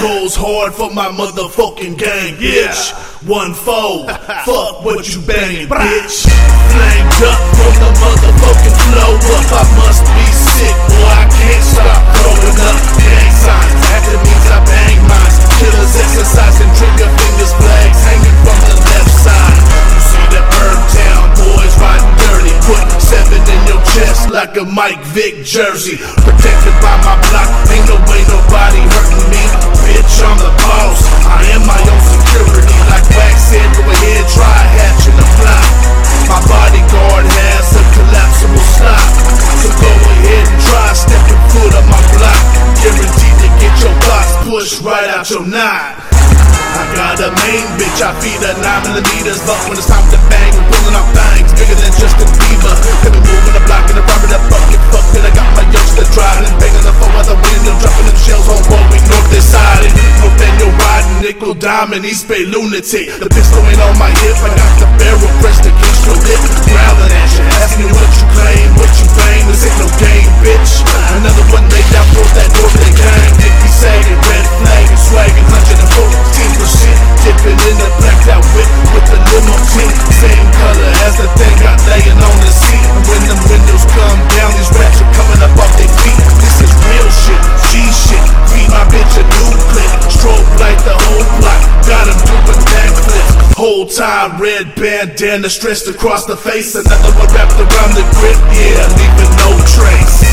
goes hard for my motherfucking gang, bitch. 1-4, fuck what you banging, bitch. Flamed up from the motherfucking flow up. I must be sick, boy, I can't stop throwing up gang signs. That means I bang mines. Killers exercising, trigger fingers, flags hanging from the left side. You see the Town boys riding dirty, putting 7 in your chest like a Mike Vick jersey. Protected by my block, ain't no way nobody hurting me. Bitch, I'm the boss, I am my own security. Like Wax said, go ahead, try hatching the block. My bodyguard has a collapsible slot, so go ahead and try stepping foot on my block. Guaranteed to get your box pushed right out your knot. I got a main bitch, I feed her 9mm, but when it's time to bang, we're pulling off things bigger than Justin Bieber. Let me move in the block and I'm robbing the bucket. Fuck it, I got my youngster driving and banging the phone out the window, dropping them shells on Broadway, north this side. North end, you're riding nickel diamond, East Bay lunatic. The pistol ain't on my hip, I got the barrel pressed against your lip, growling at you, asking you what you claim, what you claim. This ain't no game, bitch. Another one laid down, broke that door to the gang. Nicky sagging, red flag and swagging, 114%. Dipping in the blacked out whip with the limo tint, same color as the thing got laying on the seat. And when them windows come down, these rats are coming up off their feet. This is real shit, G shit. Feed my bitch a new clip, strobe light the whole block. Got him doing backflips. Whole time red bandana stretched across the face. Another one wrapped around the grip, yeah, leaving no trace.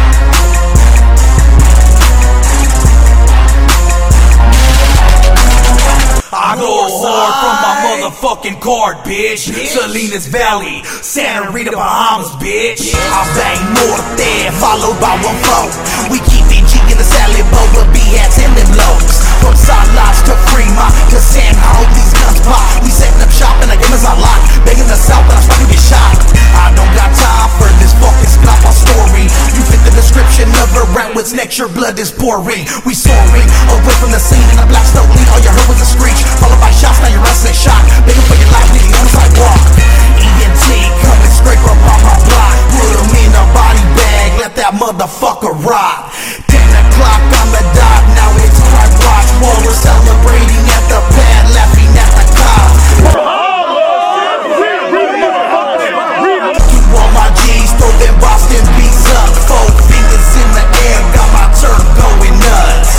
I go hard from my motherfucking card, bitch. Salinas Valley, Santa Rita, Bahamas, bitch. I bang Norte, followed by 1-4. We keep it G in the salad bowl with B-hats and them lows. From Salas to Fremont to San Jose, these guns pop. We setting up shop and the game is unlocked. Begging the South and I'm starting to get shot. I don't got time for this fucking Scrappa story. You fit the description of a rat with next, your blood is pouring. We soaring away from the scene in a black stone lean. All you heard was a screech, followed by shots, now your ass ain't shot. Begging for your life, nigga, on the sidewalk. EMT coming scrape up on my block. Put him in a body bag, let that motherfucker rock. 10 o'clock on the dot, now it's crime watch. While we're celebrating at the pad, laughing at the cops. To all my G's, throw them Boston beats up. 4 fingers in the air, got my turf going nuts.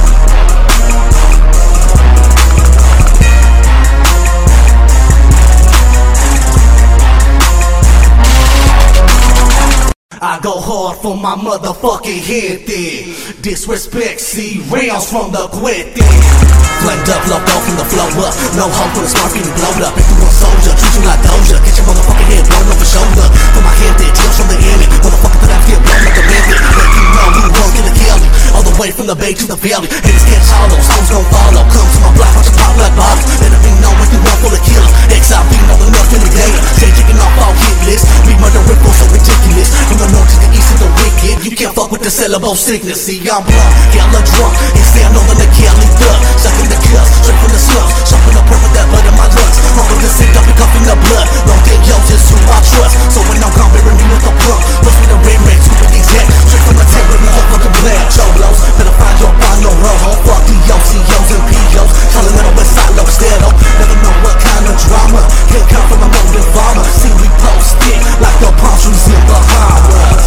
I go hard for my motherfucking gente. Disrespect, see rounds from the Cuete. Flamed up, locked off from the flow up. No hope for the smart getting blowed up. If you a soldier, treat you like Doja. Get your motherfucking head blown off the shoulder. For my gente, deals from the enemy. Motherfucker, that I feel blown like a method. Let you know who won't get a kill you. All the way from the bay to the valley. Haters catch hollows, hoes gon' follow. Come to my block, watch a pop like bottles. Let me know if you want for the killer. XIV know enough in the day. Stay kicking off all hit lists. We murder ripples so ridiculous. From the north to the east of the wicked, you can't fuck with the syllable sickness. See, I'm blunt, hella drunk, and stand on the Cali duck. Sucking the cuss, straight from the slums. Shuffling the purple, that blood in my lungs. Humble the sick, up and cuffing the blood. Long day, yo, just who I trust. So when I'm gone, bury me with the plump. Plus with the red rings, who with these heads. Straight from the terror, we up like a black cholos. Better find your find no roho. Fuck the OCOs and POs. Calling it a West Side Low Stereo. Never know what kind of drama. Can't come from a motive farmer. See, we post it like the palm trees in Bahamas.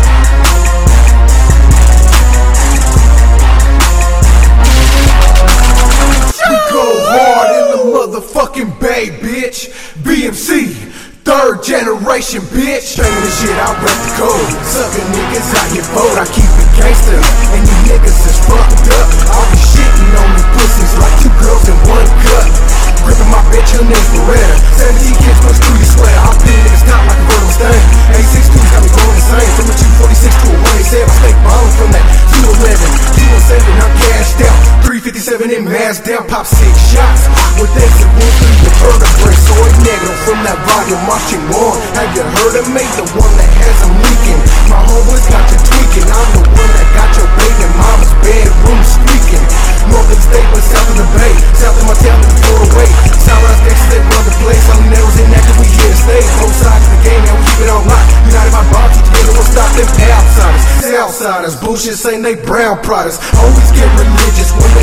We go hard in the motherfucking Bay, bitch. BMC, 3rd generation, bitch. Banging this shit, I rep the code. Sucking niggas, I get bold. I keep it gangster, and you niggas is fucked up. I'll be shitting on these pussies like 2 girls in 1 cup. Gripping my bitch, her name's Beretta. 17 kids push through your sweater. I'll pin niggas down like a vertical stain. 86 got me going insane. From a 246 to a 187. I stay ballin' from that 211, 217. I'm cashed out. 357 in mass down. Pop 6 shots with exit wounds through your vertebrae. Soy negative from that volume marching on. Have you heard of me? The one that has them leaking. My homeboys got you tweaking. I'm the one that got your baby mama's bedroom squeaking. North of the state, but south of the bay. South of my town, and far away. Southwest Texas, they run the place. Only narrows inactive, we here to stay. Both sides of the game, and we keep it on lock. United by bonds, together we'll stop them outsiders. Southsiders, bullshit saying they brown products. Always get religious when